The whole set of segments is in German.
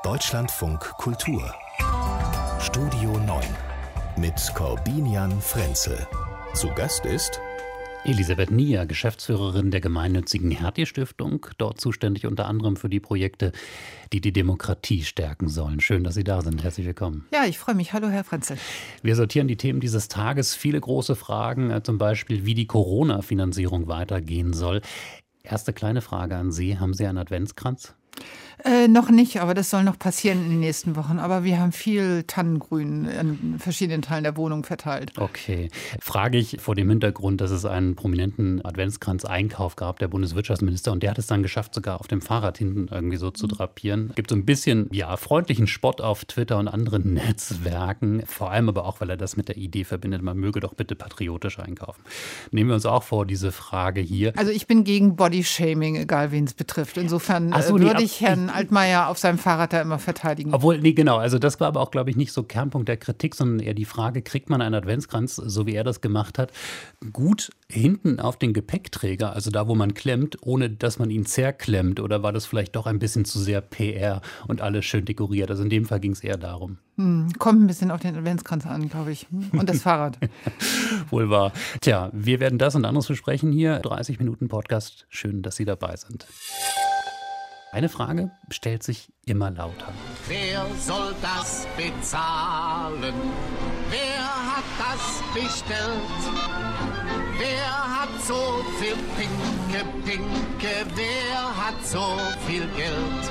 Deutschlandfunk Kultur Studio 9 mit Corbinian Frenzel. Zu Gast ist Elisabeth Nier, Geschäftsführerin der gemeinnützigen Hertie-Stiftung, dort zuständig unter anderem für die Projekte, die die Demokratie stärken sollen. Schön, dass Sie da sind. Herzlich willkommen. Ja, ich freue mich. Hallo, Herr Frenzel. Wir sortieren die Themen dieses Tages. Viele große Fragen, zum Beispiel, wie die Corona-Finanzierung weitergehen soll. Erste kleine Frage an Sie. Haben Sie einen Adventskranz? Noch nicht, aber das soll noch passieren in den nächsten Wochen. Aber wir haben viel Tannengrün in verschiedenen Teilen der Wohnung verteilt. Okay. Frage ich vor dem Hintergrund, dass es einen prominenten Adventskranz-Einkauf gab, der Bundeswirtschaftsminister, und der hat es dann geschafft, sogar auf dem Fahrrad hinten irgendwie so zu drapieren. Gibt so ein bisschen, freundlichen Spott auf Twitter und anderen Netzwerken. Vor allem aber auch, weil er das mit der Idee verbindet, man möge doch bitte patriotisch einkaufen. Nehmen wir uns auch vor, diese Frage hier. Also ich bin gegen Bodyshaming, egal wen es betrifft. Insofern würde ich Herrn Altmaier auf seinem Fahrrad da immer verteidigen. Obwohl, genau, also das war aber auch, glaube ich, nicht so Kernpunkt der Kritik, sondern eher die Frage, kriegt man einen Adventskranz, so wie er das gemacht hat, gut hinten auf den Gepäckträger, also da, wo man klemmt, ohne dass man ihn zerklemmt, oder war das vielleicht doch ein bisschen zu sehr PR und alles schön dekoriert? Also in dem Fall ging es eher darum. Kommt ein bisschen auf den Adventskranz an, glaube ich. Und das Fahrrad. Wohl wahr. Tja, wir werden das und anderes besprechen hier. 30 Minuten Podcast. Schön, dass Sie dabei sind. Eine Frage stellt sich immer lauter. Wer soll das bezahlen? Wer hat das bestellt? Wer hat so viel Pinke? Wer hat so viel Geld?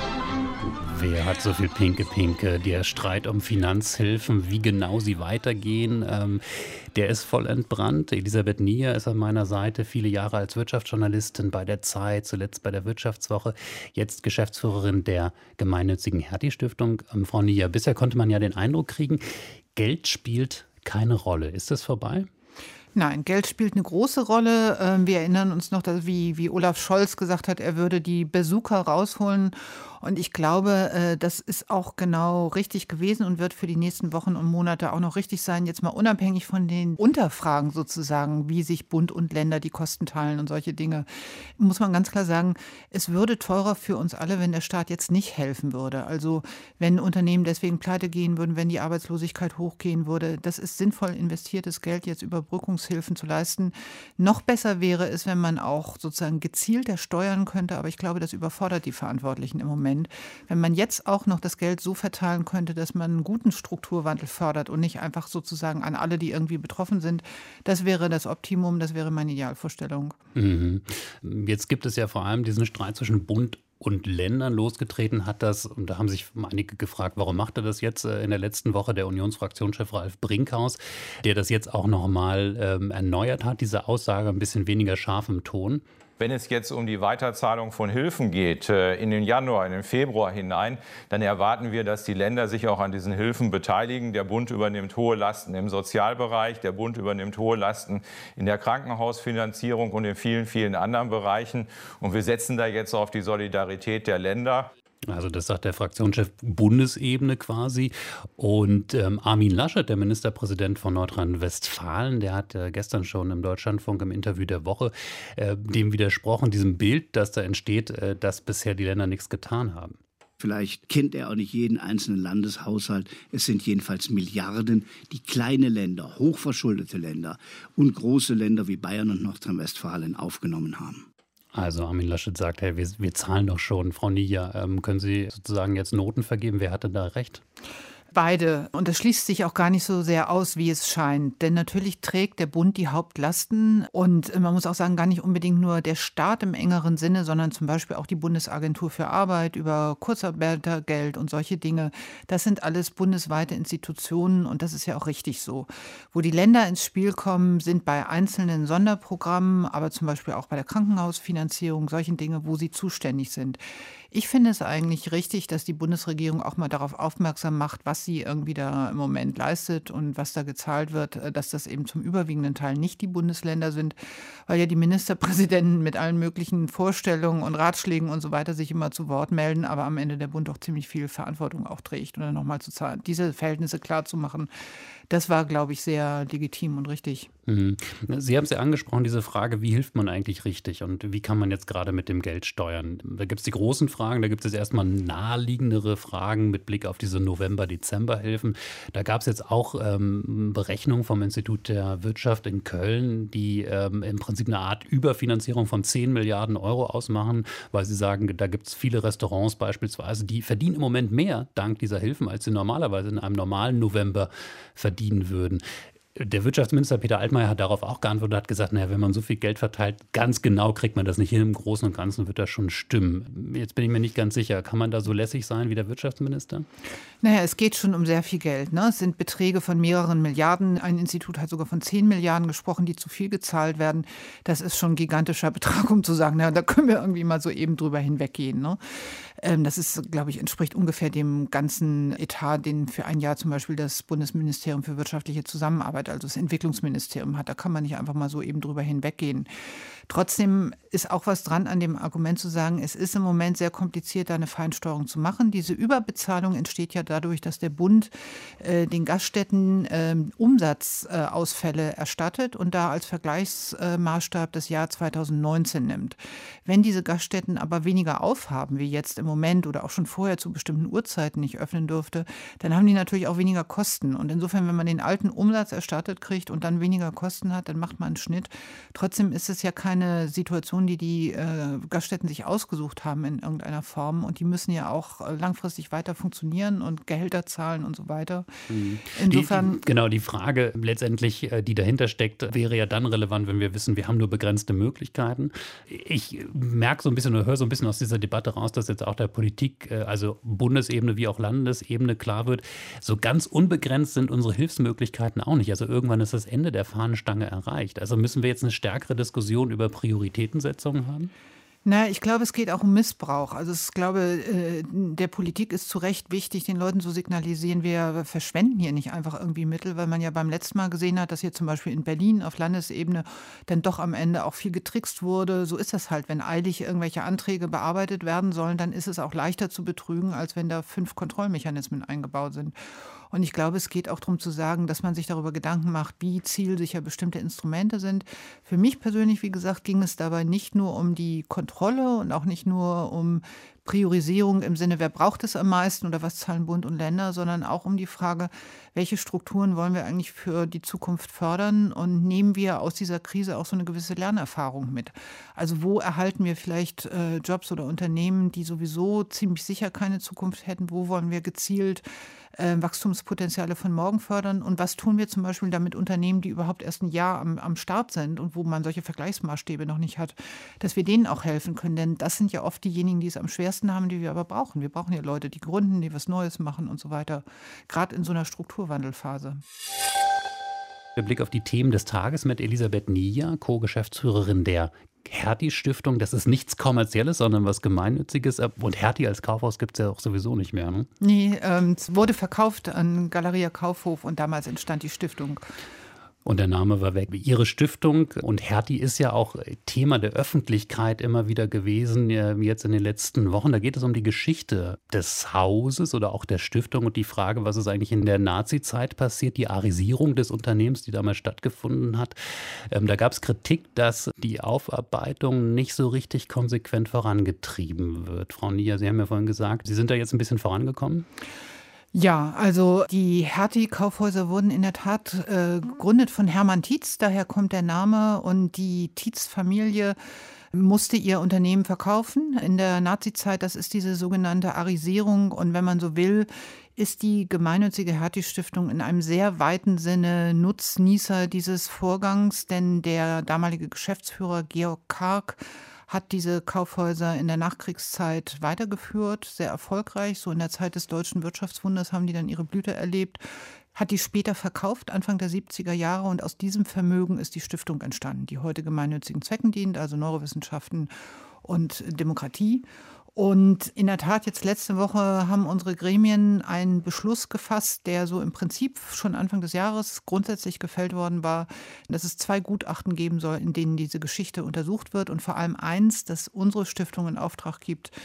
Wer hat so viel Pinke? Der Streit um Finanzhilfen, wie genau sie weitergehen, der ist voll entbrannt. Elisabeth Nier ist an meiner Seite, viele Jahre als Wirtschaftsjournalistin bei der Zeit, zuletzt bei der Wirtschaftswoche, jetzt Geschäftsführerin der gemeinnützigen Hertie-Stiftung. Frau Nier, bisher konnte man ja den Eindruck kriegen, Geld spielt keine Rolle. Ist das vorbei? Nein, Geld spielt eine große Rolle. Wir erinnern uns noch, dass, wie Olaf Scholz gesagt hat, er würde die Bazooka rausholen. Und ich glaube, das ist auch genau richtig gewesen und wird für die nächsten Wochen und Monate auch noch richtig sein. Jetzt mal unabhängig von den Unterfragen sozusagen, wie sich Bund und Länder die Kosten teilen und solche Dinge, muss man ganz klar sagen, es würde teurer für uns alle, wenn der Staat jetzt nicht helfen würde. Also wenn Unternehmen deswegen pleite gehen würden, wenn die Arbeitslosigkeit hochgehen würde. Das ist sinnvoll investiertes Geld, jetzt Überbrückungshilfen zu leisten. Noch besser wäre es, wenn man auch sozusagen gezielter steuern könnte. Aber ich glaube, das überfordert die Verantwortlichen im Moment. Wenn man jetzt auch noch das Geld so verteilen könnte, dass man einen guten Strukturwandel fördert und nicht einfach sozusagen an alle, die irgendwie betroffen sind, das wäre das Optimum, das wäre meine Idealvorstellung. Jetzt gibt es ja vor allem diesen Streit zwischen Bund und Ländern. Losgetreten hat das, und da haben sich einige gefragt, warum macht er das jetzt in der letzten Woche, der Unionsfraktionschef Ralf Brinkhaus, der das jetzt auch nochmal erneuert hat, diese Aussage ein bisschen weniger scharf im Ton. Wenn es jetzt um die Weiterzahlung von Hilfen geht, in den Januar, in den Februar hinein, dann erwarten wir, dass die Länder sich auch an diesen Hilfen beteiligen. Der Bund übernimmt hohe Lasten im Sozialbereich, der Bund übernimmt hohe Lasten in der Krankenhausfinanzierung und in vielen, vielen anderen Bereichen. Und wir setzen da jetzt auf die Solidarität der Länder. Also das sagt der Fraktionschef Bundesebene quasi. Und Armin Laschet, der Ministerpräsident von Nordrhein-Westfalen, der hat gestern schon im Deutschlandfunk im Interview der Woche dem widersprochen, diesem Bild, das da entsteht, dass bisher die Länder nichts getan haben. Vielleicht kennt er auch nicht jeden einzelnen Landeshaushalt. Es sind jedenfalls Milliarden, die kleine Länder, hochverschuldete Länder und große Länder wie Bayern und Nordrhein-Westfalen aufgenommen haben. Also Armin Laschet sagt, hey, wir zahlen doch schon. Frau Nier, können Sie sozusagen jetzt Noten vergeben? Wer hatte da recht? Beide. Und das schließt sich auch gar nicht so sehr aus, wie es scheint. Denn natürlich trägt der Bund die Hauptlasten. Und man muss auch sagen, gar nicht unbedingt nur der Staat im engeren Sinne, sondern zum Beispiel auch die Bundesagentur für Arbeit über Kurzarbeitergeld und solche Dinge. Das sind alles bundesweite Institutionen und das ist ja auch richtig so. Wo die Länder ins Spiel kommen, sind bei einzelnen Sonderprogrammen, aber zum Beispiel auch bei der Krankenhausfinanzierung, solchen Dinge, wo sie zuständig sind. Ich finde es eigentlich richtig, dass die Bundesregierung auch mal darauf aufmerksam macht, was sie irgendwie da im Moment leistet und was da gezahlt wird, dass das eben zum überwiegenden Teil nicht die Bundesländer sind, weil ja die Ministerpräsidenten mit allen möglichen Vorstellungen und Ratschlägen und so weiter sich immer zu Wort melden, aber am Ende der Bund doch ziemlich viel Verantwortung auch trägt. Und dann nochmal zu zahlen, diese Verhältnisse klar zu machen, das war, glaube ich, sehr legitim und richtig. Mhm. Sie haben es ja angesprochen, diese Frage, wie hilft man eigentlich richtig und wie kann man jetzt gerade mit dem Geld steuern? Da gibt es die großen Fragen, da gibt es erstmal naheliegendere Fragen mit Blick auf diese November-Dezember-Hilfen. Da gab es jetzt auch Berechnungen vom Institut der Wirtschaft in Köln, die im Prinzip eine Art Überfinanzierung von 10 Milliarden Euro ausmachen, weil sie sagen, da gibt es viele Restaurants beispielsweise, die verdienen im Moment mehr dank dieser Hilfen, als sie normalerweise in einem normalen November verdienen würden. Der Wirtschaftsminister Peter Altmaier hat darauf auch geantwortet, hat gesagt, naja, wenn man so viel Geld verteilt, ganz genau kriegt man das nicht hin. Im Großen und Ganzen wird das schon stimmen. Jetzt bin ich mir nicht ganz sicher. Kann man da so lässig sein wie der Wirtschaftsminister? Naja, es geht schon um sehr viel Geld, ne? Es sind Beträge von mehreren Milliarden. Ein Institut hat sogar von 10 Milliarden gesprochen, die zu viel gezahlt werden. Das ist schon ein gigantischer Betrag, um zu sagen, na, da können wir irgendwie mal so eben drüber hinweggehen, ne? Das ist, glaube ich, entspricht ungefähr dem ganzen Etat, den für ein Jahr zum Beispiel das Bundesministerium für wirtschaftliche Zusammenarbeit, also das Entwicklungsministerium hat. Da kann man nicht einfach mal so eben drüber hinweggehen. Trotzdem ist auch was dran an dem Argument zu sagen, es ist im Moment sehr kompliziert, da eine Feinsteuerung zu machen. Diese Überbezahlung entsteht ja dadurch, dass der Bund den Gaststätten Umsatzausfälle erstattet und da als Vergleichsmaßstab das Jahr 2019 nimmt. Wenn diese Gaststätten aber weniger aufhaben, wie jetzt im Moment oder auch schon vorher zu bestimmten Uhrzeiten nicht öffnen dürfte, dann haben die natürlich auch weniger Kosten. Und insofern, wenn man den alten Umsatz erstattet kriegt und dann weniger Kosten hat, dann macht man einen Schnitt. Trotzdem ist es ja keine Situation, die Gaststätten sich ausgesucht haben in irgendeiner Form. Und die müssen ja auch langfristig weiter funktionieren und Gehälter zahlen und so weiter. Insofern die Frage letztendlich, die dahinter steckt, wäre ja dann relevant, wenn wir wissen, wir haben nur begrenzte Möglichkeiten. Ich merke so ein bisschen oder höre so ein bisschen aus dieser Debatte raus, dass jetzt auch der Politik, also Bundesebene wie auch Landesebene, klar wird, so ganz unbegrenzt sind unsere Hilfsmöglichkeiten auch nicht. Also irgendwann ist das Ende der Fahnenstange erreicht. Also müssen wir jetzt eine stärkere Diskussion über Prioritätensetzungen haben? Na, ich glaube, es geht auch um Missbrauch. Also ich glaube, der Politik ist zu Recht wichtig, den Leuten zu signalisieren, wir verschwenden hier nicht einfach irgendwie Mittel, weil man ja beim letzten Mal gesehen hat, dass hier zum Beispiel in Berlin auf Landesebene dann doch am Ende auch viel getrickst wurde. So ist das halt, wenn eilig irgendwelche Anträge bearbeitet werden sollen, dann ist es auch leichter zu betrügen, als wenn da 5 Kontrollmechanismen eingebaut sind. Und ich glaube, es geht auch darum zu sagen, dass man sich darüber Gedanken macht, wie zielsicher bestimmte Instrumente sind. Für mich persönlich, wie gesagt, ging es dabei nicht nur um die Kontrolle und auch nicht nur um Priorisierung im Sinne, wer braucht es am meisten oder was zahlen Bund und Länder, sondern auch um die Frage, welche Strukturen wollen wir eigentlich für die Zukunft fördern und nehmen wir aus dieser Krise auch so eine gewisse Lernerfahrung mit. Also wo erhalten wir vielleicht Jobs oder Unternehmen, die sowieso ziemlich sicher keine Zukunft hätten, wo wollen wir gezielt Wachstumspotenziale von morgen fördern und was tun wir zum Beispiel damit Unternehmen, die überhaupt erst ein Jahr am Start sind und wo man solche Vergleichsmaßstäbe noch nicht hat, dass wir denen auch helfen können, denn das sind ja oft diejenigen, die es am schwersten haben, die wir aber brauchen. Wir brauchen ja Leute, die gründen, die was Neues machen und so weiter, gerade in so einer Strukturwandelphase. Der Blick auf die Themen des Tages mit Elisabeth Nier, Co-Geschäftsführerin der Hertie-Stiftung. Das ist nichts Kommerzielles, sondern was Gemeinnütziges. Und Hertie als Kaufhaus gibt es ja auch sowieso nicht mehr, ne? Nee, es wurde verkauft an Galeria Kaufhof und damals entstand die Stiftung. Und der Name war weg. Ihre Stiftung und Hertie ist ja auch Thema der Öffentlichkeit immer wieder gewesen, jetzt in den letzten Wochen. Da geht es um die Geschichte des Hauses oder auch der Stiftung und die Frage, was ist eigentlich in der Nazi-Zeit passiert, die Arisierung des Unternehmens, die damals stattgefunden hat. Da gab es Kritik, dass die Aufarbeitung nicht so richtig konsequent vorangetrieben wird. Frau Nier, Sie haben ja vorhin gesagt, Sie sind da jetzt ein bisschen vorangekommen. Ja, also die Hertie-Kaufhäuser wurden in der Tat gegründet von Hermann Tietz, daher kommt der Name. Und die Tietz-Familie musste ihr Unternehmen verkaufen in der Nazizeit. Das ist diese sogenannte Arisierung. Und wenn man so will, ist die gemeinnützige Hertie-Stiftung in einem sehr weiten Sinne Nutznießer dieses Vorgangs. Denn der damalige Geschäftsführer Georg Karg hat diese Kaufhäuser in der Nachkriegszeit weitergeführt, sehr erfolgreich. So in der Zeit des deutschen Wirtschaftswunders haben die dann ihre Blüte erlebt, hat die später verkauft, Anfang der 70er Jahre. Und aus diesem Vermögen ist die Stiftung entstanden, die heute gemeinnützigen Zwecken dient, also Neurowissenschaften und Demokratie. Und in der Tat, jetzt letzte Woche haben unsere Gremien einen Beschluss gefasst, der so im Prinzip schon Anfang des Jahres grundsätzlich gefällt worden war, dass es 2 Gutachten geben soll, in denen diese Geschichte untersucht wird. Und vor allem eins, das unsere Stiftung in Auftrag gibt,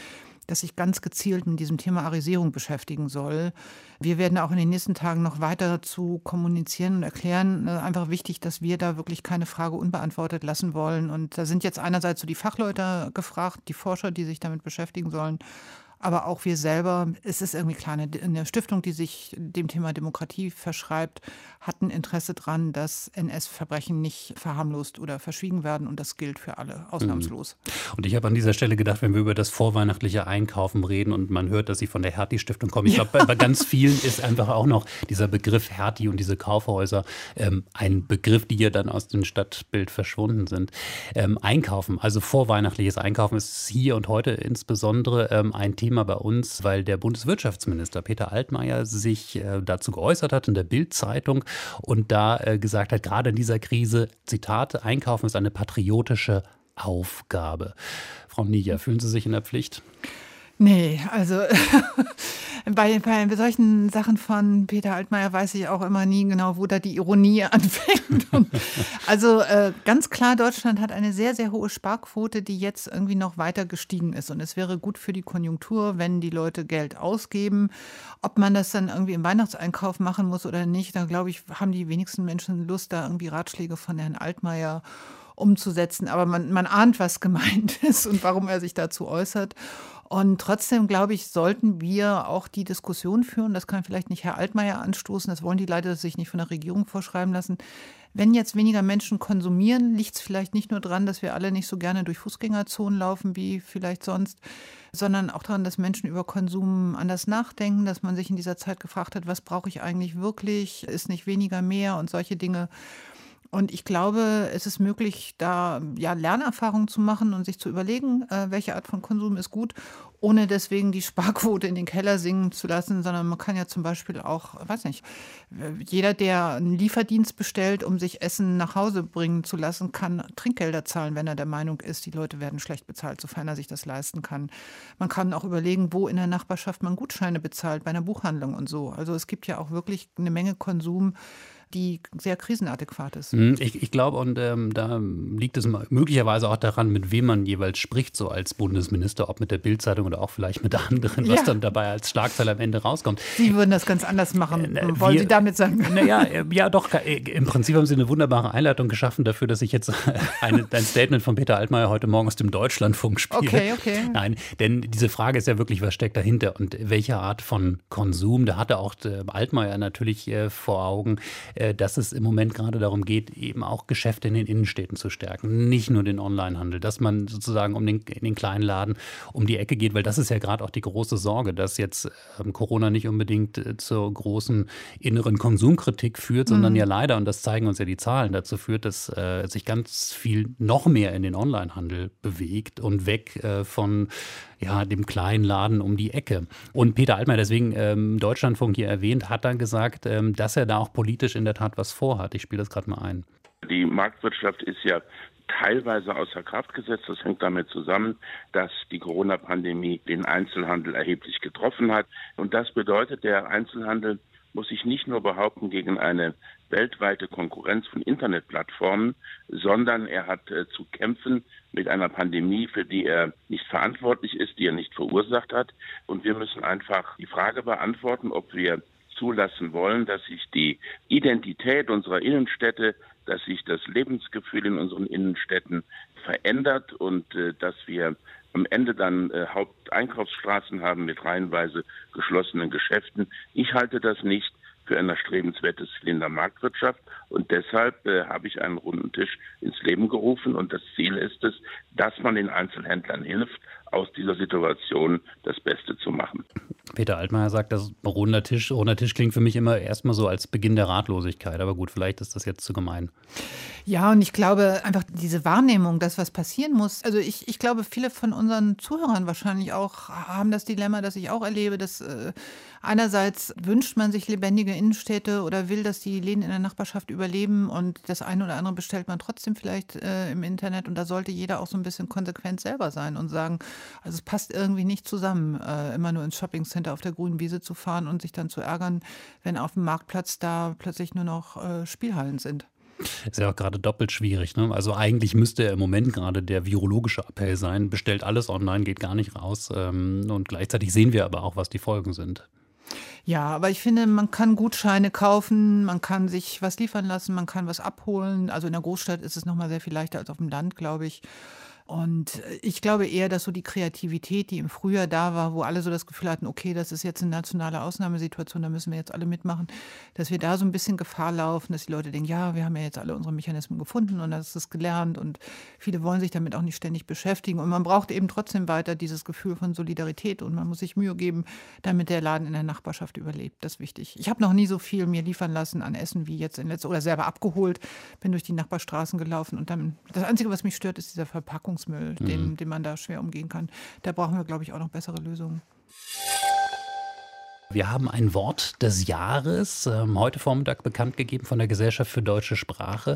das sich ganz gezielt mit diesem Thema Arisierung beschäftigen soll. Wir werden auch in den nächsten Tagen noch weiter zu kommunizieren und erklären. Einfach wichtig, dass wir da wirklich keine Frage unbeantwortet lassen wollen. Und da sind jetzt einerseits so die Fachleute gefragt, die Forscher, die sich damit beschäftigen sollen. Aber auch wir selber, es ist irgendwie klar, eine Stiftung, die sich dem Thema Demokratie verschreibt, hat ein Interesse daran, dass NS-Verbrechen nicht verharmlost oder verschwiegen werden. Und das gilt für alle, ausnahmslos. Und ich habe an dieser Stelle gedacht, wenn wir über das vorweihnachtliche Einkaufen reden und man hört, dass Sie von der Hertie-Stiftung kommen. Ich glaube, bei ganz vielen ist einfach auch noch dieser Begriff Hertie und diese Kaufhäuser ein Begriff, die ja dann aus dem Stadtbild verschwunden sind. Einkaufen, also vorweihnachtliches Einkaufen ist hier und heute insbesondere ein Thema bei uns, weil der Bundeswirtschaftsminister Peter Altmaier sich dazu geäußert hat in der Bild-Zeitung und da gesagt hat, gerade in dieser Krise, Zitat, Einkaufen ist eine patriotische Aufgabe. Frau Niger, fühlen Sie sich in der Pflicht? Nee, also bei solchen Sachen von Peter Altmaier weiß ich auch immer nie genau, wo da die Ironie anfängt. Also ganz klar, Deutschland hat eine sehr, sehr hohe Sparquote, die jetzt irgendwie noch weiter gestiegen ist. Und es wäre gut für die Konjunktur, wenn die Leute Geld ausgeben. Ob man das dann irgendwie im Weihnachtseinkauf machen muss oder nicht, da glaube ich, haben die wenigsten Menschen Lust, da irgendwie Ratschläge von Herrn Altmaier umzusetzen. Aber man ahnt, was gemeint ist und warum er sich dazu äußert. Und trotzdem, glaube ich, sollten wir auch die Diskussion führen, das kann vielleicht nicht Herr Altmaier anstoßen, das wollen die leider sich nicht von der Regierung vorschreiben lassen. Wenn jetzt weniger Menschen konsumieren, liegt es vielleicht nicht nur daran, dass wir alle nicht so gerne durch Fußgängerzonen laufen wie vielleicht sonst, sondern auch daran, dass Menschen über Konsum anders nachdenken, dass man sich in dieser Zeit gefragt hat, was brauche ich eigentlich wirklich, ist nicht weniger mehr und solche Dinge. Und ich glaube, es ist möglich, da Lernerfahrungen zu machen und sich zu überlegen, welche Art von Konsum ist gut, ohne deswegen die Sparquote in den Keller sinken zu lassen, sondern man kann ja zum Beispiel auch, weiß nicht, jeder, der einen Lieferdienst bestellt, um sich Essen nach Hause bringen zu lassen, kann Trinkgelder zahlen, wenn er der Meinung ist, die Leute werden schlecht bezahlt, sofern er sich das leisten kann. Man kann auch überlegen, wo in der Nachbarschaft man Gutscheine bezahlt, bei einer Buchhandlung und so. Also es gibt ja auch wirklich eine Menge Konsum, die sehr krisenadäquat ist. Ich glaube, und da liegt es möglicherweise auch daran, mit wem man jeweils spricht, so als Bundesminister, ob mit der Bild-Zeitung oder auch vielleicht mit anderen, was dann dabei als Schlagzeile am Ende rauskommt. Sie würden das ganz anders machen, wollen Sie damit sagen? Ja, doch, im Prinzip haben Sie eine wunderbare Einleitung geschaffen dafür, dass ich jetzt ein Statement von Peter Altmaier heute Morgen aus dem Deutschlandfunk spiele. Okay. Nein, denn diese Frage ist ja wirklich, was steckt dahinter und welche Art von Konsum, da hatte auch Altmaier natürlich vor Augen, dass es im Moment gerade darum geht, eben auch Geschäfte in den Innenstädten zu stärken, nicht nur den Onlinehandel, dass man sozusagen in den kleinen Laden um die Ecke geht, weil das ist ja gerade auch die große Sorge, dass jetzt Corona nicht unbedingt zur großen inneren Konsumkritik führt, sondern ja leider, und das zeigen uns ja die Zahlen, dazu führt, dass sich ganz viel noch mehr in den Onlinehandel bewegt und weg von dem kleinen Laden um die Ecke. Und Peter Altmaier, deswegen Deutschlandfunk hier erwähnt, hat dann gesagt, dass er da auch politisch in der Tat was vorhat. Ich spiele das gerade mal ein. Die Marktwirtschaft ist ja teilweise außer Kraft gesetzt. Das hängt damit zusammen, dass die Corona-Pandemie den Einzelhandel erheblich getroffen hat. Und das bedeutet, der Einzelhandel muss sich nicht nur behaupten gegen eine weltweite Konkurrenz von Internetplattformen, sondern er hat zu kämpfen mit einer Pandemie, für die er nicht verantwortlich ist, die er nicht verursacht hat. Und wir müssen einfach die Frage beantworten, ob wir zulassen wollen, dass sich die Identität unserer Innenstädte, dass sich das Lebensgefühl in unseren Innenstädten verändert und dass wir am Ende dann Haupteinkaufsstraßen haben mit reihenweise geschlossenen Geschäften. Ich halte das nicht für ein erstrebenswertes Ziel in der Marktwirtschaft und deshalb habe ich einen runden Tisch ins Leben gerufen und das Ziel ist es, dass man den Einzelhändlern hilft, aus dieser Situation das Beste zu machen. Peter Altmaier sagt, das runder Tisch klingt für mich immer erstmal so als Beginn der Ratlosigkeit. Aber gut, vielleicht ist das jetzt zu gemein. Ja, und ich glaube einfach diese Wahrnehmung, dass was passieren muss. Also ich glaube, viele von unseren Zuhörern wahrscheinlich auch haben das Dilemma, das ich auch erlebe, dass einerseits wünscht man sich lebendige Innenstädte oder will, dass die Läden in der Nachbarschaft überleben und das eine oder andere bestellt man trotzdem vielleicht im Internet und da sollte jeder auch so ein bisschen konsequent selber sein und sagen, also es passt irgendwie nicht zusammen, immer nur ins Shoppingcenter auf der grünen Wiese zu fahren und sich dann zu ärgern, wenn auf dem Marktplatz da plötzlich nur noch Spielhallen sind. Ist ja auch gerade doppelt schwierig, ne? Also eigentlich müsste ja im Moment gerade der virologische Appell sein, bestellt alles online, geht gar nicht raus. Und gleichzeitig sehen wir aber auch, was die Folgen sind. Ja, aber ich finde, man kann Gutscheine kaufen, man kann sich was liefern lassen, man kann was abholen. Also in der Großstadt ist es noch mal sehr viel leichter als auf dem Land, glaube ich. Und ich glaube eher, dass so die Kreativität, die im Frühjahr da war, wo alle so das Gefühl hatten, okay, das ist jetzt eine nationale Ausnahmesituation, da müssen wir jetzt alle mitmachen, dass wir da so ein bisschen Gefahr laufen, dass die Leute denken, ja, wir haben ja jetzt alle unsere Mechanismen gefunden und das ist gelernt und viele wollen sich damit auch nicht ständig beschäftigen. Und man braucht eben trotzdem weiter dieses Gefühl von Solidarität und man muss sich Mühe geben, damit der Laden in der Nachbarschaft überlebt. Das ist wichtig. Ich habe noch nie so viel mir liefern lassen an Essen wie jetzt in letzter oder selber abgeholt, bin durch die Nachbarstraßen gelaufen und dann, das Einzige, was mich stört, ist dieser Verpackungsmüll, den man da schwer umgehen kann. Da brauchen wir, glaube ich, auch noch bessere Lösungen. Wir haben ein Wort des Jahres heute Vormittag bekannt gegeben von der Gesellschaft für deutsche Sprache.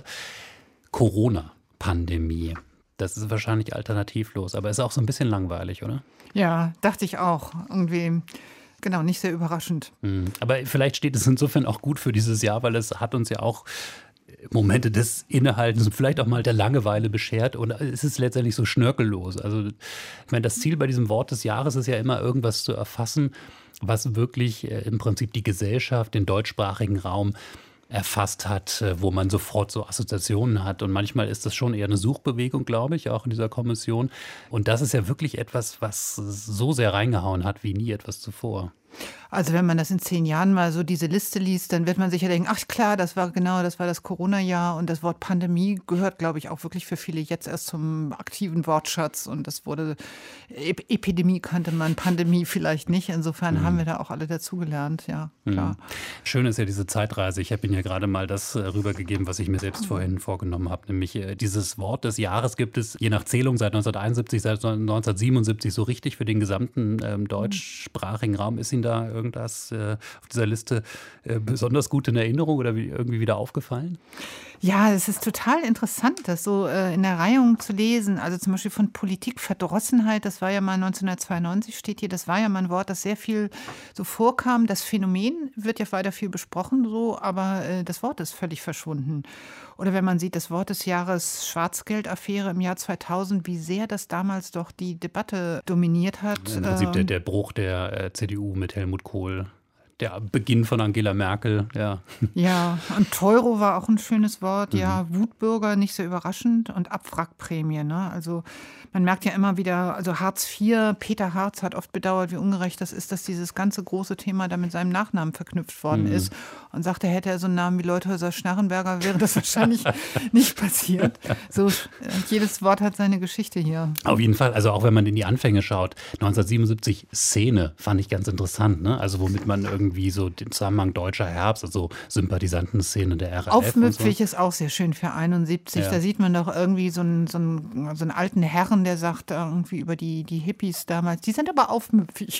Corona-Pandemie. Das ist wahrscheinlich alternativlos, aber ist auch so ein bisschen langweilig, oder? Ja, dachte ich auch. Irgendwie, genau, nicht sehr überraschend. Aber vielleicht steht es insofern auch gut für dieses Jahr, weil es hat uns ja auch Momente des Innehaltens und vielleicht auch mal der Langeweile beschert und es ist letztendlich so schnörkellos. Also ich meine, das Ziel bei diesem Wort des Jahres ist ja immer, irgendwas zu erfassen, was wirklich im Prinzip die Gesellschaft, den deutschsprachigen Raum erfasst hat, wo man sofort so Assoziationen hat. Und manchmal ist das schon eher eine Suchbewegung, glaube ich, auch in dieser Kommission. Und das ist ja wirklich etwas, was so sehr reingehauen hat wie nie etwas zuvor. Also wenn man das in 10 Jahren mal so diese Liste liest, dann wird man sicher denken, ach klar, das war das Corona-Jahr und das Wort Pandemie gehört, glaube ich, auch wirklich für viele jetzt erst zum aktiven Wortschatz und das wurde, Epidemie kannte man, Pandemie vielleicht nicht. Insofern haben wir da auch alle dazugelernt, ja, klar. Schön ist ja diese Zeitreise. Ich habe Ihnen ja gerade mal das rübergegeben, was ich mir selbst vorhin vorgenommen habe, nämlich dieses Wort des Jahres gibt es je nach Zählung seit 1971, seit 1977 so richtig für den gesamten deutschsprachigen Raum. Ist Ihnen da irgendwas auf dieser Liste besonders gut in Erinnerung oder irgendwie wieder aufgefallen? Ja, es ist total interessant, das so in der Reihung zu lesen. Also zum Beispiel von Politikverdrossenheit, das war ja mal 1992, steht hier, das war ja mal ein Wort, das sehr viel so vorkam. Das Phänomen wird ja weiter viel besprochen, so, aber das Wort ist völlig verschwunden. Oder wenn man sieht, das Wort des Jahres Schwarzgeldaffäre im Jahr 2000, wie sehr das damals doch die Debatte dominiert hat. Im Prinzip der Bruch der CDU mit Helmut Kohl. Der Beginn von Angela Merkel, ja. Ja, und Teuro war auch ein schönes Wort, ja. Wutbürger, nicht so überraschend. Und Abwrackprämie, ne? Also man merkt ja immer wieder, also Hartz IV, Peter Hartz hat oft bedauert, wie ungerecht das ist, dass dieses ganze große Thema da mit seinem Nachnamen verknüpft worden ist. Und sagte, hätte er so einen Namen wie Leuthäuser-Schnarrenberger, wäre das wahrscheinlich nicht passiert. So, jedes Wort hat seine Geschichte hier. Auf jeden Fall, also auch wenn man in die Anfänge schaut. 1977 Szene fand ich ganz interessant, ne? Also womit man irgendwie so den Zusammenhang deutscher Herbst, also Sympathisantenszene der RAF. Aufmüpfig so. Ist auch sehr schön für 71. Ja. Da sieht man doch irgendwie so einen alten Herren, der sagt irgendwie über die Hippies damals, die sind aber aufmüpfig.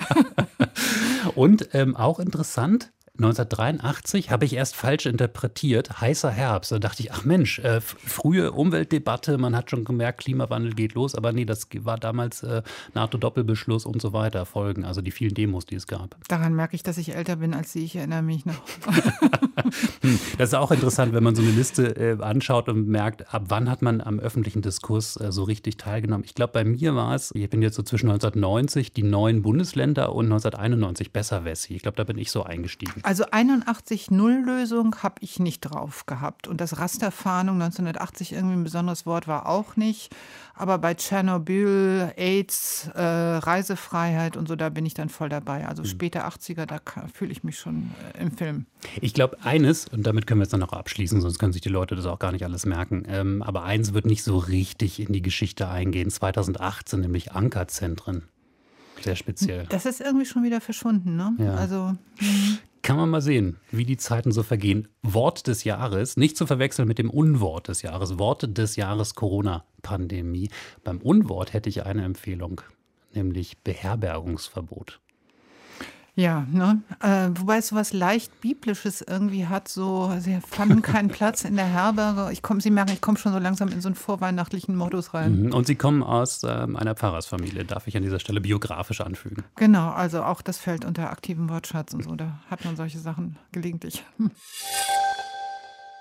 Und auch interessant, 1983 habe ich erst falsch interpretiert, heißer Herbst. Da dachte ich, ach Mensch, frühe Umweltdebatte, man hat schon gemerkt, Klimawandel geht los. Aber nee, das war damals NATO-Doppelbeschluss und so weiter, Folgen. Also die vielen Demos, die es gab. Daran merke ich, dass ich älter bin als Sie. Ich erinnere mich noch. Das ist auch interessant, wenn man so eine Liste anschaut und merkt, ab wann hat man am öffentlichen Diskurs so richtig teilgenommen. Ich glaube, bei mir war es, ich bin jetzt so zwischen 1990, die neuen Bundesländer und 1991 Besserwessi. Ich glaube, da bin ich so eingestiegen. Also 81-0-Lösung habe ich nicht drauf gehabt. Und das Rasterfahndung 1980 irgendwie ein besonderes Wort war auch nicht. Aber bei Tschernobyl, AIDS, Reisefreiheit und so, da bin ich dann voll dabei. Also später 80er, da fühle ich mich schon im Film. Ich glaube, eines, und damit können wir jetzt dann noch abschließen, sonst können sich die Leute das auch gar nicht alles merken. Aber eins wird nicht so richtig in die Geschichte eingehen. 2018, nämlich Ankerzentren. Sehr speziell. Das ist irgendwie schon wieder verschwunden, ne? Ja. Also, kann man mal sehen, wie die Zeiten so vergehen. Wort des Jahres, nicht zu verwechseln mit dem Unwort des Jahres. Wort des Jahres Corona-Pandemie. Beim Unwort hätte ich eine Empfehlung, nämlich Beherbergungsverbot. Ja, ne? Wobei es so was leicht Biblisches irgendwie hat, so, sie fanden keinen Platz in der Herberge. Sie merken, ich komme schon so langsam in so einen vorweihnachtlichen Modus rein. Und Sie kommen aus einer Pfarrersfamilie, darf ich an dieser Stelle biografisch anfügen. Genau, also auch das fällt unter aktiven Wortschatz und so, da hat man solche Sachen gelegentlich.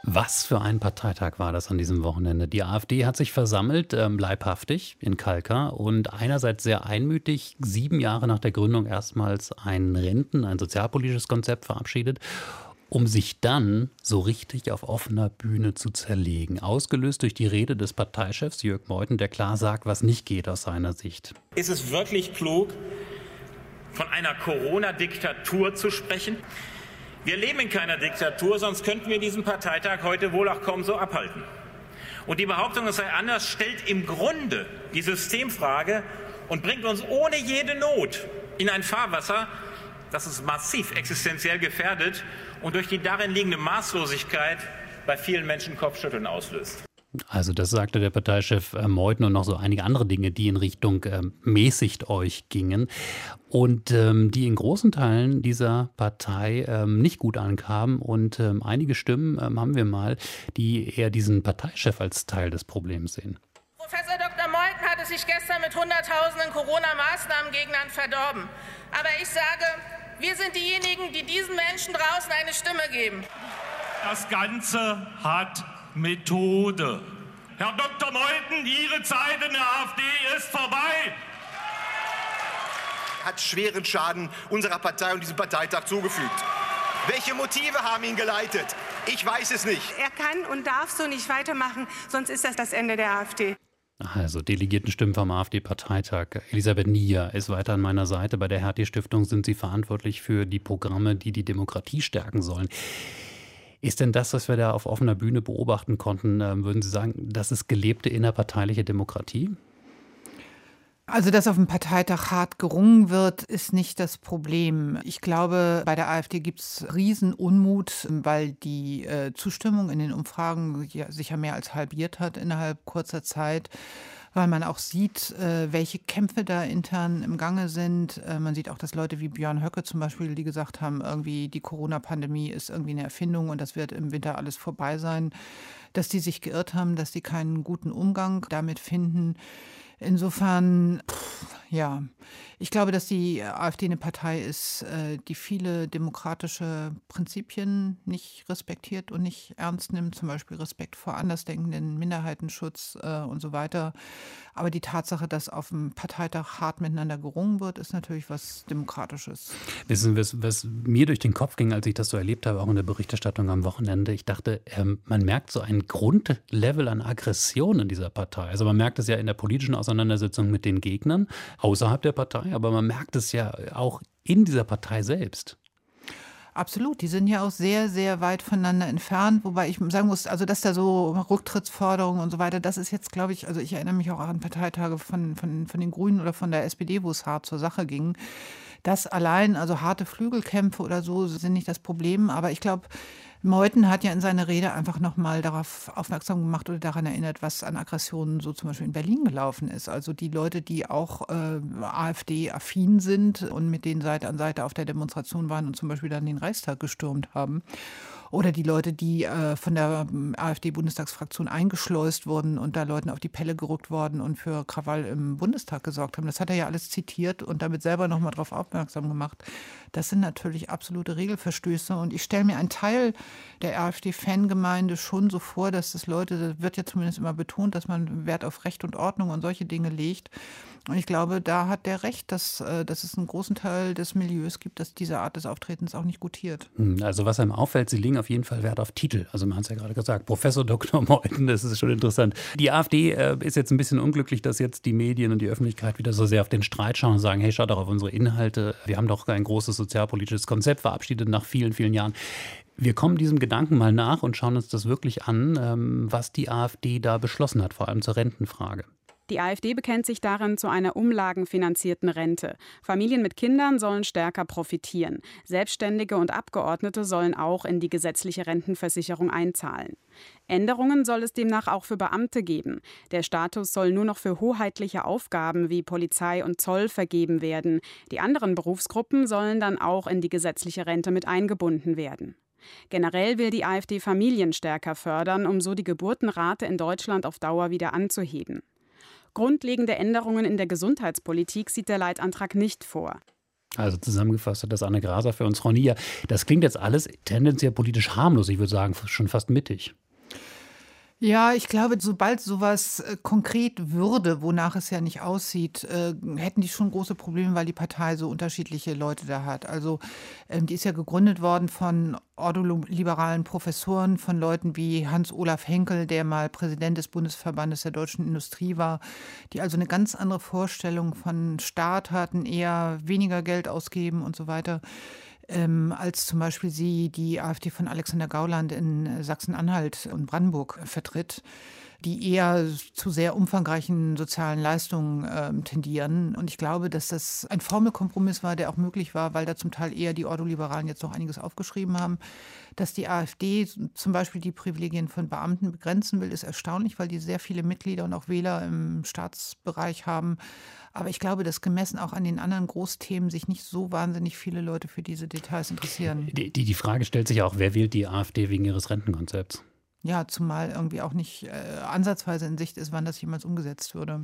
Was für ein Parteitag war das an diesem Wochenende? Die AfD hat sich versammelt, leibhaftig in Kalkar und einerseits sehr einmütig 7 Jahre nach der Gründung erstmals ein sozialpolitisches Konzept verabschiedet, um sich dann so richtig auf offener Bühne zu zerlegen. Ausgelöst durch die Rede des Parteichefs Jörg Meuthen, der klar sagt, was nicht geht aus seiner Sicht. Ist es wirklich klug, von einer Corona-Diktatur zu sprechen? Wir leben in keiner Diktatur, sonst könnten wir diesen Parteitag heute wohl auch kaum so abhalten. Und die Behauptung, es sei anders, stellt im Grunde die Systemfrage und bringt uns ohne jede Not in ein Fahrwasser, das uns massiv existenziell gefährdet und durch die darin liegende Maßlosigkeit bei vielen Menschen Kopfschütteln auslöst. Also das sagte der Parteichef Meuthen und noch so einige andere Dinge, die in Richtung mäßigt euch gingen und die in großen Teilen dieser Partei nicht gut ankamen. Und einige Stimmen haben wir mal, die eher diesen Parteichef als Teil des Problems sehen. Professor Dr. Meuthen hatte sich gestern mit Hunderttausenden Corona-Maßnahmengegnern verdorben. Aber ich sage, wir sind diejenigen, die diesen Menschen draußen eine Stimme geben. Das Ganze hat Methode. Herr Dr. Meuthen, Ihre Zeit in der AfD ist vorbei. Hat schweren Schaden unserer Partei und diesem Parteitag zugefügt. Welche Motive haben ihn geleitet? Ich weiß es nicht. Er kann und darf so nicht weitermachen, sonst ist das Ende der AfD. Also Delegiertenstimmen vom AfD-Parteitag. Elisabeth Nier ist weiter an meiner Seite. Bei der Hertie-Stiftung sind Sie verantwortlich für die Programme, die die Demokratie stärken sollen. Ist denn das, was wir da auf offener Bühne beobachten konnten, würden Sie sagen, das ist gelebte innerparteiliche Demokratie? Also, dass auf dem Parteitag hart gerungen wird, ist nicht das Problem. Ich glaube, bei der AfD gibt es Riesenunmut, weil die Zustimmung in den Umfragen sich ja mehr als halbiert hat innerhalb kurzer Zeit. Weil man auch sieht, welche Kämpfe da intern im Gange sind. Man sieht auch, dass Leute wie Björn Höcke zum Beispiel, die gesagt haben, irgendwie die Corona-Pandemie ist irgendwie eine Erfindung und das wird im Winter alles vorbei sein, dass die sich geirrt haben, dass die keinen guten Umgang damit finden. Insofern, ja, ich glaube, dass die AfD eine Partei ist, die viele demokratische Prinzipien nicht respektiert und nicht ernst nimmt, zum Beispiel Respekt vor Andersdenkenden, Minderheitenschutz und so weiter. Aber die Tatsache, dass auf dem Parteitag hart miteinander gerungen wird, ist natürlich was Demokratisches. Wissen Sie, was mir durch den Kopf ging, als ich das so erlebt habe, auch in der Berichterstattung am Wochenende? Ich dachte, man merkt so ein Grundlevel an Aggression in dieser Partei. Also man merkt es ja in der politischen Auseinandersetzung mit den Gegnern, außerhalb der Partei, aber man merkt es ja auch in dieser Partei selbst. Absolut, die sind ja auch sehr, sehr weit voneinander entfernt, wobei ich sagen muss, also dass da so Rücktrittsforderungen und so weiter, das ist jetzt, glaube ich, also ich erinnere mich auch an Parteitage von den Grünen oder von der SPD, wo es hart zur Sache ging. Das allein, also harte Flügelkämpfe oder so, sind nicht das Problem, aber ich glaube, Meuthen hat ja in seiner Rede einfach nochmal darauf aufmerksam gemacht oder daran erinnert, was an Aggressionen so zum Beispiel in Berlin gelaufen ist. Also die Leute, die auch AfD-affin sind und mit denen Seite an Seite auf der Demonstration waren und zum Beispiel dann den Reichstag gestürmt haben. Oder die Leute, die von der AfD-Bundestagsfraktion eingeschleust wurden und da Leuten auf die Pelle gerückt worden und für Krawall im Bundestag gesorgt haben. Das hat er ja alles zitiert und damit selber nochmal darauf aufmerksam gemacht. Das sind natürlich absolute Regelverstöße. Und ich stelle mir einen Teil der AfD-Fangemeinde schon so vor, dass das Leute, das wird ja zumindest immer betont, dass man Wert auf Recht und Ordnung und solche Dinge legt. Und ich glaube, da hat der recht, dass es einen großen Teil des Milieus gibt, das diese Art des Auftretens auch nicht gutiert. Also was einem auffällt, Sie legen auf jeden Fall Wert auf Titel. Also man hat es ja gerade gesagt, Professor Dr. Meuthen, das ist schon interessant. Die AfD ist jetzt ein bisschen unglücklich, dass jetzt die Medien und die Öffentlichkeit wieder so sehr auf den Streit schauen und sagen, hey, schaut doch auf unsere Inhalte. Wir haben doch ein großes sozialpolitisches Konzept verabschiedet nach vielen, vielen Jahren. Wir kommen diesem Gedanken mal nach und schauen uns das wirklich an, was die AfD da beschlossen hat, vor allem zur Rentenfrage. Die AfD bekennt sich darin zu einer umlagenfinanzierten Rente. Familien mit Kindern sollen stärker profitieren. Selbstständige und Abgeordnete sollen auch in die gesetzliche Rentenversicherung einzahlen. Änderungen soll es demnach auch für Beamte geben. Der Status soll nur noch für hoheitliche Aufgaben wie Polizei und Zoll vergeben werden. Die anderen Berufsgruppen sollen dann auch in die gesetzliche Rente mit eingebunden werden. Generell will die AfD Familien stärker fördern, um so die Geburtenrate in Deutschland auf Dauer wieder anzuheben. Grundlegende Änderungen in der Gesundheitspolitik sieht der Leitantrag nicht vor. Also zusammengefasst hat das Anne Graser für uns. Frau Nier, das klingt jetzt alles tendenziell politisch harmlos, ich würde sagen schon fast mittig. Ja, ich glaube, sobald sowas konkret würde, wonach es ja nicht aussieht, hätten die schon große Probleme, weil die Partei so unterschiedliche Leute da hat. Also die ist ja gegründet worden von ordoliberalen Professoren, von Leuten wie Hans-Olaf Henkel, der mal Präsident des Bundesverbandes der deutschen Industrie war, die also eine ganz andere Vorstellung von Staat hatten, eher weniger Geld ausgeben und so weiter. Als zum Beispiel die AfD von Alexander Gauland in Sachsen-Anhalt und Brandenburg vertritt, die eher zu sehr umfangreichen sozialen Leistungen tendieren. Und ich glaube, dass das ein Formelkompromiss war, der auch möglich war, weil da zum Teil eher die Ordoliberalen jetzt noch einiges aufgeschrieben haben. Dass die AfD zum Beispiel die Privilegien von Beamten begrenzen will, ist erstaunlich, weil die sehr viele Mitglieder und auch Wähler im Staatsbereich haben. Aber ich glaube, dass gemessen auch an den anderen Großthemen sich nicht so wahnsinnig viele Leute für diese Details interessieren. Die Frage stellt sich auch, wer wählt die AfD wegen ihres Rentenkonzepts? Ja, zumal irgendwie auch nicht ansatzweise in Sicht ist, wann das jemals umgesetzt würde.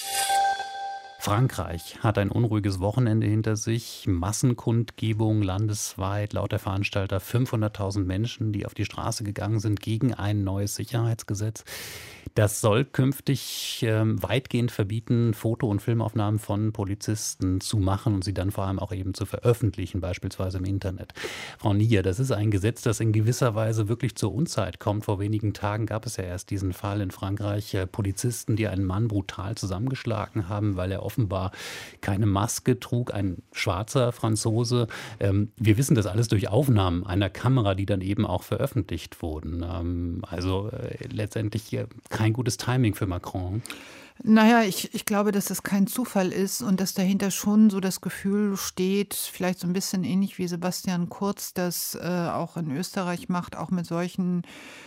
Frankreich hat ein unruhiges Wochenende hinter sich. Massenkundgebung landesweit, laut der Veranstalter 500.000 Menschen, die auf die Straße gegangen sind gegen ein neues Sicherheitsgesetz. Das soll künftig weitgehend verbieten, Foto- und Filmaufnahmen von Polizisten zu machen und sie dann vor allem auch eben zu veröffentlichen, beispielsweise im Internet. Frau Nier, das ist ein Gesetz, das in gewisser Weise wirklich zur Unzeit kommt. Vor wenigen Tagen gab es ja erst diesen Fall in Frankreich, Polizisten, die einen Mann brutal zusammengeschlagen haben, weil er offenbar keine Maske trug, ein schwarzer Franzose. Wir wissen das alles durch Aufnahmen einer Kamera, die dann eben auch veröffentlicht wurden. Also letztendlich kein gutes Timing für Macron. Naja, ich glaube, dass das kein Zufall ist und dass dahinter schon so das Gefühl steht, vielleicht so ein bisschen ähnlich wie Sebastian Kurz das auch in Österreich macht, auch mit solchen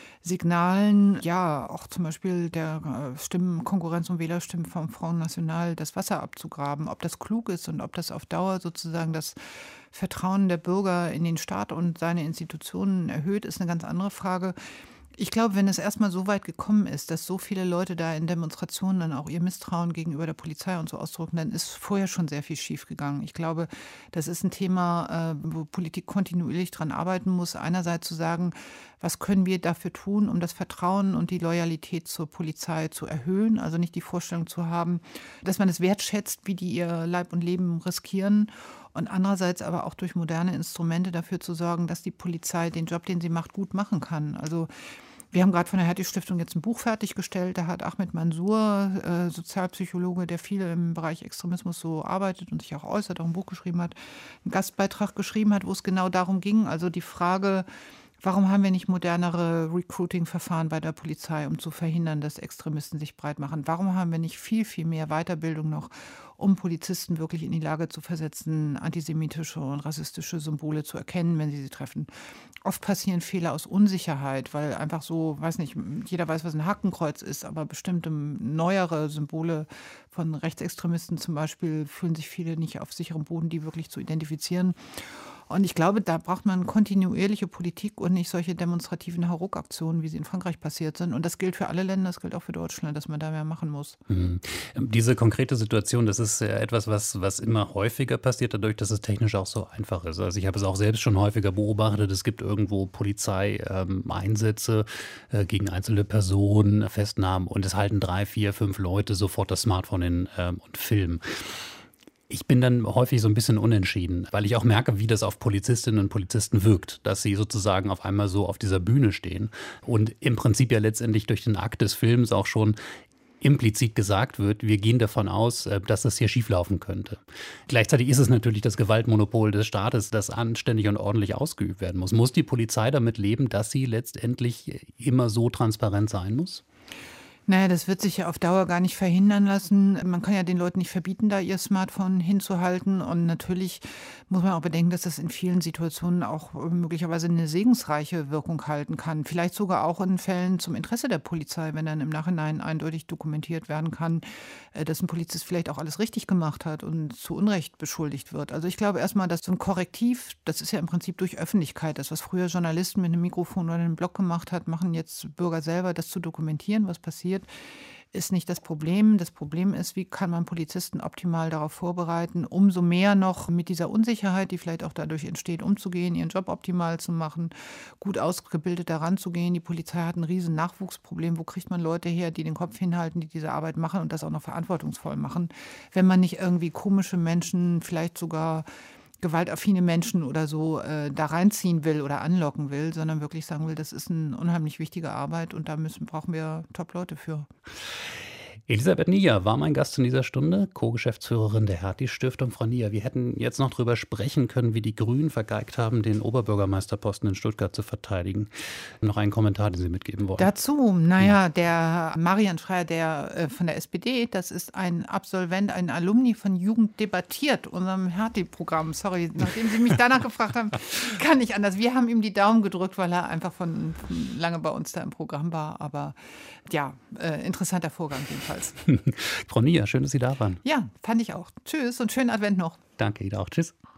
Signalen, ja, auch zum Beispiel der Konkurrenz- und Wählerstimmen vom Front National das Wasser abzugraben. Ob das klug ist und ob das auf Dauer sozusagen das Vertrauen der Bürger in den Staat und seine Institutionen erhöht, ist eine ganz andere Frage. Ich glaube, wenn es erstmal so weit gekommen ist, dass so viele Leute da in Demonstrationen dann auch ihr Misstrauen gegenüber der Polizei und so ausdrücken, dann ist vorher schon sehr viel schiefgegangen. Ich glaube, das ist ein Thema, wo Politik kontinuierlich dran arbeiten muss. Einerseits zu sagen, was können wir dafür tun, um das Vertrauen und die Loyalität zur Polizei zu erhöhen? Also nicht die Vorstellung zu haben, dass man es wertschätzt, wie die ihr Leib und Leben riskieren. Und andererseits aber auch durch moderne Instrumente dafür zu sorgen, dass die Polizei den Job, den sie macht, gut machen kann. Also wir haben gerade von der Hertie-Stiftung jetzt ein Buch fertiggestellt. Da hat Ahmed Mansour, Sozialpsychologe, der viel im Bereich Extremismus so arbeitet und sich auch äußert, auch ein Buch geschrieben hat, einen Gastbeitrag geschrieben hat, wo es genau darum ging. Also die Frage, warum haben wir nicht modernere Recruiting-Verfahren bei der Polizei, um zu verhindern, dass Extremisten sich breit machen? Warum haben wir nicht viel, viel mehr Weiterbildung noch, um Polizisten wirklich in die Lage zu versetzen, antisemitische und rassistische Symbole zu erkennen, wenn sie treffen? Oft passieren Fehler aus Unsicherheit, weil einfach so, weiß nicht, jeder weiß, was ein Hakenkreuz ist, aber bestimmte neuere Symbole von Rechtsextremisten zum Beispiel fühlen sich viele nicht auf sicherem Boden, die wirklich zu identifizieren. Und ich glaube, da braucht man kontinuierliche Politik und nicht solche demonstrativen Hauruck-Aktionen, wie sie in Frankreich passiert sind. Und das gilt für alle Länder, das gilt auch für Deutschland, dass man da mehr machen muss. Diese konkrete Situation, das ist etwas, was immer häufiger passiert, dadurch, dass es technisch auch so einfach ist. Also ich habe es auch selbst schon häufiger beobachtet. Es gibt irgendwo Polizeieinsätze gegen einzelne Personen, Festnahmen und es halten 3, 4, 5 Leute sofort das Smartphone in und filmen. Ich bin dann häufig so ein bisschen unentschieden, weil ich auch merke, wie das auf Polizistinnen und Polizisten wirkt, dass sie sozusagen auf einmal so auf dieser Bühne stehen und im Prinzip ja letztendlich durch den Akt des Films auch schon implizit gesagt wird, wir gehen davon aus, dass das hier schieflaufen könnte. Gleichzeitig ist es natürlich das Gewaltmonopol des Staates, das anständig und ordentlich ausgeübt werden muss. Muss die Polizei damit leben, dass sie letztendlich immer so transparent sein muss? Naja, das wird sich ja auf Dauer gar nicht verhindern lassen. Man kann ja den Leuten nicht verbieten, da ihr Smartphone hinzuhalten. Und natürlich muss man auch bedenken, dass das in vielen Situationen auch möglicherweise eine segensreiche Wirkung halten kann. Vielleicht sogar auch in Fällen zum Interesse der Polizei, wenn dann im Nachhinein eindeutig dokumentiert werden kann, dass ein Polizist vielleicht auch alles richtig gemacht hat und zu Unrecht beschuldigt wird. Also ich glaube erstmal, dass so ein Korrektiv, das ist ja im Prinzip durch Öffentlichkeit, das, was früher Journalisten mit einem Mikrofon oder einem Blog gemacht hat, machen jetzt Bürger selber, das zu dokumentieren, was passiert. passiert, ist nicht das Problem. Das Problem ist, wie kann man Polizisten optimal darauf vorbereiten, umso mehr noch mit dieser Unsicherheit, die vielleicht auch dadurch entsteht, umzugehen, ihren Job optimal zu machen, gut ausgebildet daran zu gehen. Die Polizei hat ein riesen Nachwuchsproblem. Wo kriegt man Leute her, die den Kopf hinhalten, die diese Arbeit machen und das auch noch verantwortungsvoll machen, wenn man nicht irgendwie komische Menschen, vielleicht sogar gewaltaffine Menschen oder so da reinziehen will oder anlocken will, sondern wirklich sagen will, das ist eine unheimlich wichtige Arbeit und da brauchen wir Top-Leute für. Elisabeth Nier war mein Gast in dieser Stunde, Co-Geschäftsführerin der Hertie-Stiftung. Frau Nier, wir hätten jetzt noch drüber sprechen können, wie die Grünen vergeigt haben, den Oberbürgermeisterposten in Stuttgart zu verteidigen. Noch einen Kommentar, den Sie mitgeben wollen. Dazu, der Marian Schreier, der von der SPD, das ist ein Absolvent, ein Alumni von Jugend debattiert, unserem Hertie-Programm. Sorry, nachdem Sie mich danach gefragt haben, kann ich anders. Wir haben ihm die Daumen gedrückt, weil er einfach von lange bei uns da im Programm war. Aber ja, interessanter Vorgang jedenfalls. Frau Nier, schön, dass Sie da waren. Ja, fand ich auch. Tschüss und schönen Advent noch. Danke, Ihnen auch. Tschüss.